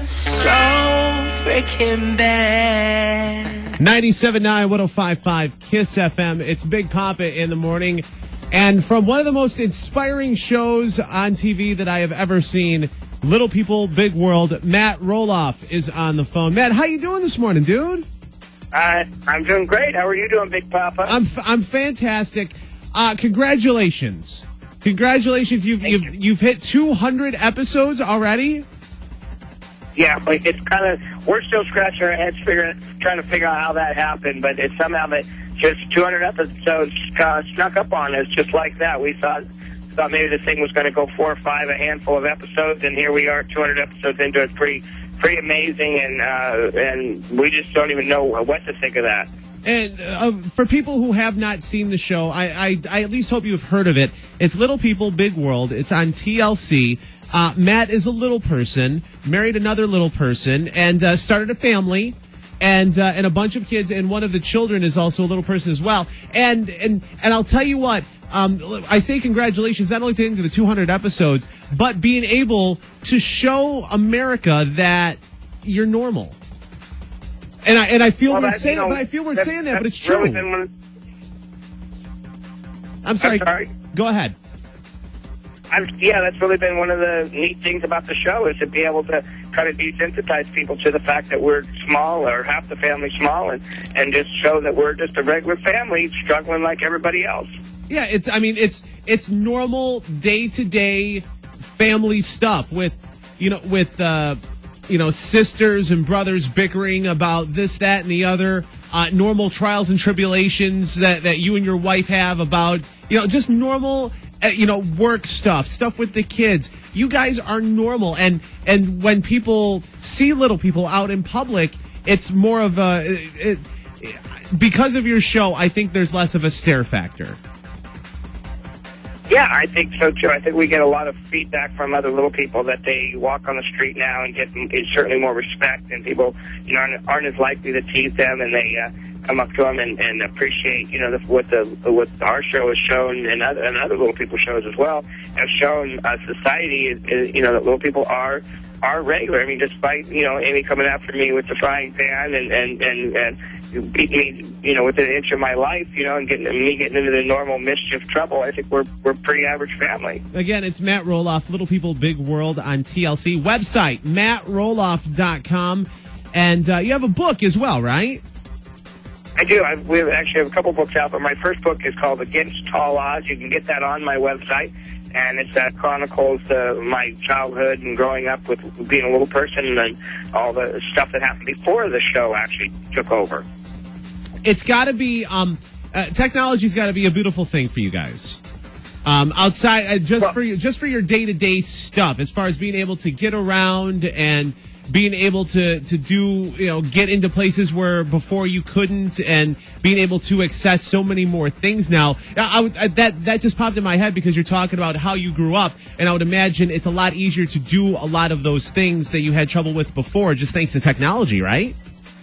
so freaking bad. 97.9, 105.5 KISS FM. It's Big Papa in the morning. And from one of the most inspiring shows on TV that I have ever seen, Little People, Big World, Matt Roloff is on the phone. Matt, how you doing this morning, dude? I'm doing great. How are you doing, Big Papa? I'm fantastic. Congratulations. Congratulations. You've hit 200 episodes already? Yeah, like it's kind of, we're still scratching our heads trying to figure out how that happened, but it's somehow that just 200 episodes snuck up on us just like that. We thought maybe the thing was going to go 4 or 5, a handful of episodes, and here we are 200 episodes into it. Pretty amazing, and we just don't even know what to think of that. And for people who have not seen the show, I at least hope you've heard of it. It's Little People, Big World. It's on TLC. Matt is a little person, married another little person, and started a family, and a bunch of kids, and one of the children is also a little person as well. And I'll tell you what, I say congratulations, not only to the 200 episodes, but being able to show America that you're normal. And I feel weird saying that, but I feel weird saying that, but it's true. Really I'm sorry. Go ahead. Yeah, that's really been one of the neat things about the show, is to be able to kind of desensitize people to the fact that we're small, or half the family small, and just show that we're just a regular family struggling like everybody else. Yeah, it's normal day-to-day family stuff with sisters and brothers bickering about this, that, and the other, normal trials and tribulations that you and your wife have about, just normal work stuff with the kids. You guys are normal, and when people see Little People out in public, it's more of because of your show, I think there's less of a stare factor. Yeah, I think so too. I think we get a lot of feedback from other little people that they walk on the street now and get certainly more respect, and people aren't as likely to tease them, and they come up to them and appreciate what our show has shown, and other little people shows as well have shown. Society is that little people are regular. I mean, despite Amy coming after me with the frying pan and beating me within an inch of my life, and getting into the normal mischief trouble, I think we're pretty average family. Again, it's Matt Roloff, Little People, Big World on TLC. Website, mattroloff.com. And you have a book as well, right? I do. We actually have a couple books out, but my first book is called Against Tall Odds. You can get that on my website. And it chronicles my childhood and growing up with being a little person, and all the stuff that happened before the show actually took over. It's got to be, technology's got to be a beautiful thing for you guys. Outside, for your day-to-day stuff, as far as being able to get around and being able to do, get into places where before you couldn't, and being able to access so many more things now. That just popped in my head because you're talking about how you grew up, and I would imagine it's a lot easier to do a lot of those things that you had trouble with before, just thanks to technology, right?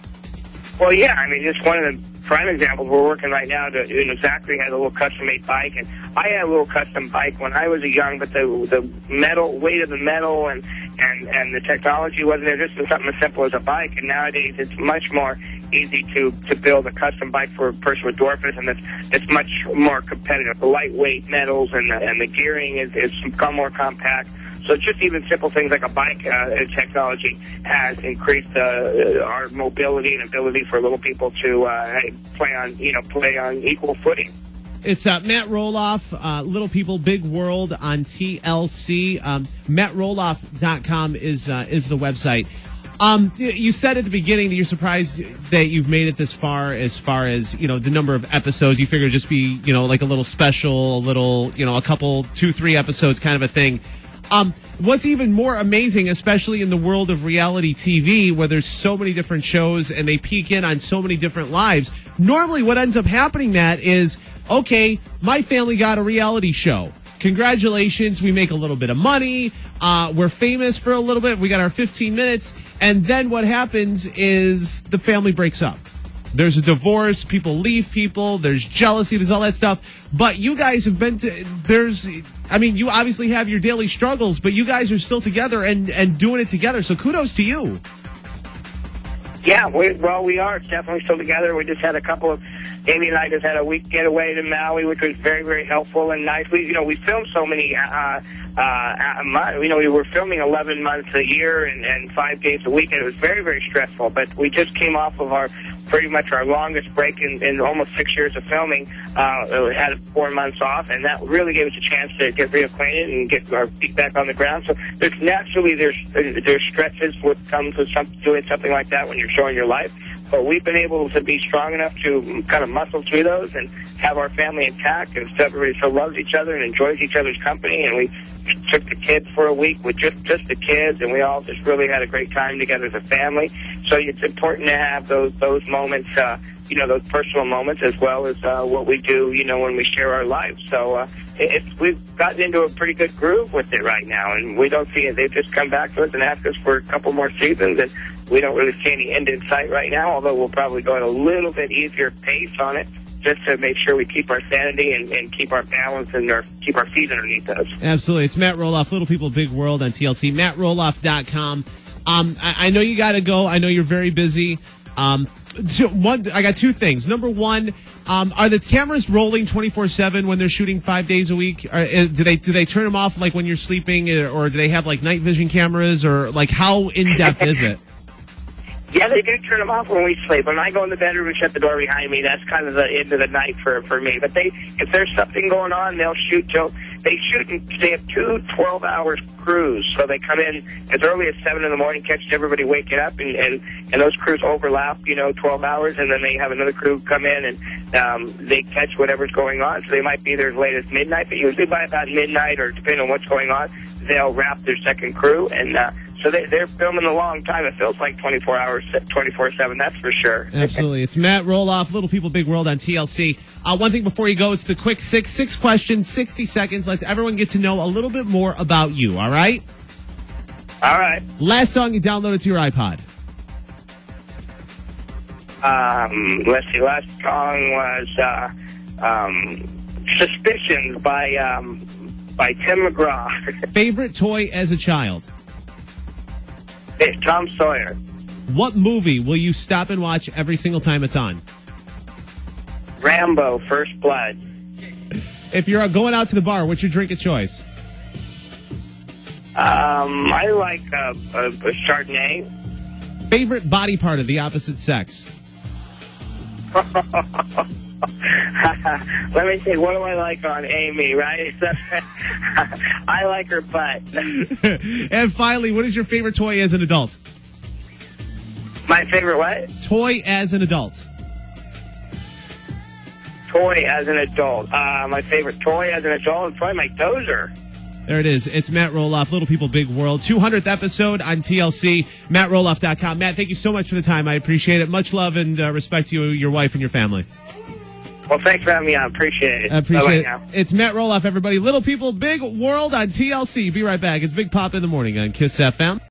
Well, yeah. I mean, just one of the prime examples, we're working right now to, Zachary had a little custom-made bike, and I had a little custom bike when I was young, but the metal, weight of the metal and the technology wasn't there, just something as simple as a bike. And nowadays it's much more easy to build a custom bike for a person with dwarfism, and it's much more competitive. The lightweight metals and the gearing is become more compact. So just even simple things like a bike technology has increased our mobility and ability for little people to play on equal footing. It's Matt Roloff, Little People, Big World on TLC. MattRoloff.com is the website. You said at the beginning that you're surprised that you've made it this far as the number of episodes. You figure it'd just be, like a little special, a little, a couple, 2-3 episodes kind of a thing. What's even more amazing, especially in the world of reality TV, where there's so many different shows and they peek in on so many different lives, normally what ends up happening, Matt, is, okay, my family got a reality show. Congratulations, we make a little bit of money, we're famous for a little bit, we got our 15 minutes, and then what happens is the family breaks up. There's a divorce, people leave people, there's jealousy, there's all that stuff. But you guys have been to, I mean, you obviously have your daily struggles, but you guys are still together and doing it together. So kudos to you. Yeah, we are definitely still together. We just had Amy and I just had a week getaway to Maui, which was very, very helpful and nice. We filmed so many, we were filming 11 months a year and 5 days a week, and it was very, very stressful. But we just came off of pretty much our longest break in almost 6 years of filming. We had 4 months off, and that really gave us a chance to get reacquainted and get our feet back on the ground. So there's stresses what comes with doing something like that when you're showing your life. But we've been able to be strong enough to kind of muscle through those and have our family intact, and everybody still loves each other and enjoys each other's company. And we took the kids for a week with just the kids, and we all just really had a great time together as a family. So it's important to have those moments, those personal moments, as well as what we do, when we share our lives. So we've gotten into a pretty good groove with it right now, and we don't see it. They've just come back to us and asked us for a couple more seasons, and we don't really see any end in sight right now, although we'll probably go at a little bit easier pace on it, just to make sure we keep our sanity and keep our balance and keep our feet underneath us. Absolutely. It's Matt Roloff, Little People, Big World on TLC, mattroloff.com. I know you got to go. I know you're very busy. I got two things. Number one, are the cameras rolling 24/7 when they're shooting 5 days a week? Do they turn them off like when you're sleeping, or do they have like night vision cameras, or like how in depth is it? Yeah, they do turn them off when we sleep. When I go in the bedroom and shut the door behind me, that's kind of the end of the night for me. But if there's something going on, they'll shoot they have 2 12-hour crews. So they come in as early as 7 in the morning, catch everybody waking up, and those crews overlap, 12 hours, and then they have another crew come in and they catch whatever's going on. So they might be there as late as midnight, but usually by about midnight, or depending on what's going on, they'll wrap their second crew, and so they're filming a long time. It feels like 24 hours, 24/7, that's for sure. Absolutely. It's Matt Roloff, Little People, Big World on TLC. One thing before you go, it's the quick six questions, 60 seconds. Let's everyone get to know a little bit more about you, all right? All right. Last song you downloaded to your iPod? Let's see. Last song was Suspicions by Tim McGraw. Favorite toy as a child? It's Tom Sawyer. What movie will you stop and watch every single time it's on? Rambo, First Blood. If you're going out to the bar, what's your drink of choice? I like a Chardonnay. Favorite body part of the opposite sex? Let me see, what do I like on Amy, right? I like her butt. And finally, what is your favorite toy as an adult? My favorite what? Toy as an adult. Toy as an adult. My favorite toy as an adult is probably my Dozer. There it is. It's Matt Roloff, Little People, Big World. 200th episode on TLC, mattroloff.com. Matt, thank you so much for the time. I appreciate it. Much love and respect to you, your wife, and your family. Well, thanks for having me on. Appreciate it. I appreciate it. Now. It's Matt Roloff, everybody. Little People, Big World on TLC. Be right back. It's Big Pop in the Morning on KISS FM.